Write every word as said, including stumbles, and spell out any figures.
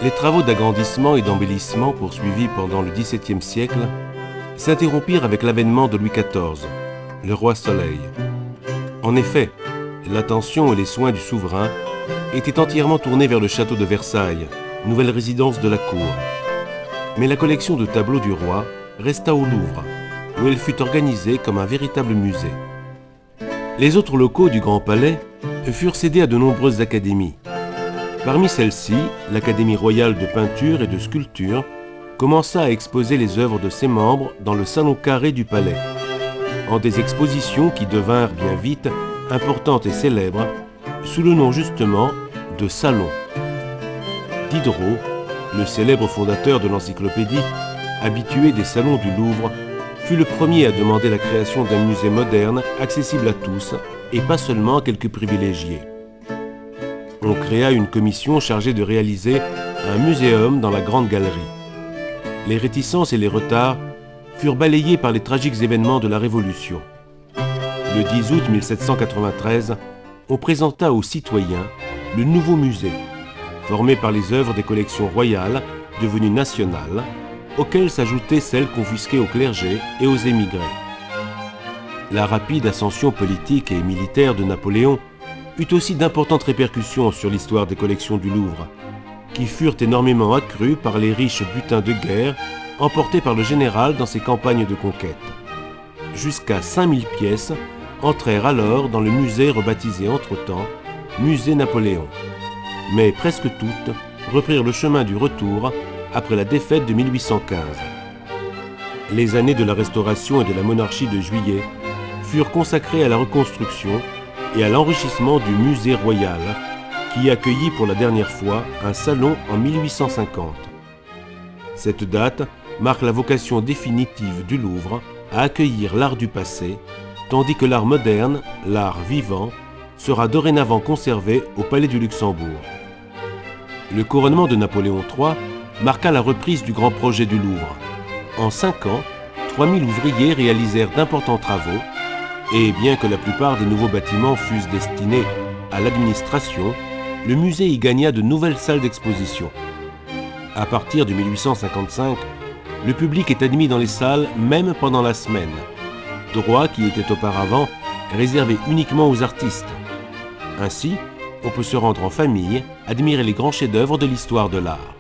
Les travaux d'agrandissement et d'embellissement poursuivis pendant le dix-septième siècle s'interrompirent avec l'avènement de Louis quatorze, le roi Soleil. En effet, l'attention et les soins du souverain étaient entièrement tournés vers le château de Versailles, nouvelle résidence de la cour. Mais la collection de tableaux du roi resta au Louvre, où elle fut organisée comme un véritable musée. Les autres locaux du Grand Palais furent cédés à de nombreuses académies. Parmi celles-ci, l'Académie royale de peinture et de sculpture commença à exposer les œuvres de ses membres dans le salon carré du palais, en des expositions qui devinrent bien vite importantes et célèbres, sous le nom justement de salons. Diderot, le célèbre fondateur de l'encyclopédie, habitué des salons du Louvre, fut le premier à demander la création d'un musée moderne accessible à tous et pas seulement à quelques privilégiés. On créa une commission chargée de réaliser un muséum dans la Grande Galerie. Les réticences et les retards furent balayés par les tragiques événements de la Révolution. Le dix août mille sept cent quatre-vingt-treize, on présenta aux citoyens le nouveau musée, formé par les œuvres des collections royales devenues nationales, auxquelles s'ajoutaient celles confisquées au clergé et aux émigrés. La rapide ascension politique et militaire de Napoléon eut aussi d'importantes répercussions sur l'histoire des collections du Louvre, qui furent énormément accrues par les riches butins de guerre emportés par le général dans ses campagnes de conquête. Jusqu'à cinq mille pièces entrèrent alors dans le musée rebaptisé entre-temps Musée Napoléon. Mais presque toutes reprirent le chemin du retour après la défaite de mille huit cent quinze. Les années de la Restauration et de la monarchie de Juillet furent consacrées à la reconstruction et à l'enrichissement du musée royal, qui accueillit pour la dernière fois un salon en mille huit cent cinquante. Cette date marque la vocation définitive du Louvre à accueillir l'art du passé, tandis que l'art moderne, l'art vivant, sera dorénavant conservé au Palais du Luxembourg. Le couronnement de Napoléon trois marqua la reprise du grand projet du Louvre. En cinq ans, trois mille ouvriers réalisèrent d'importants travaux, et bien que la plupart des nouveaux bâtiments fussent destinés à l'administration, le musée y gagna de nouvelles salles d'exposition. À partir de mille huit cent cinquante-cinq, le public est admis dans les salles même pendant la semaine, droit qui était auparavant réservé uniquement aux artistes. Ainsi, on peut se rendre en famille, admirer les grands chefs-d'œuvre de l'histoire de l'art.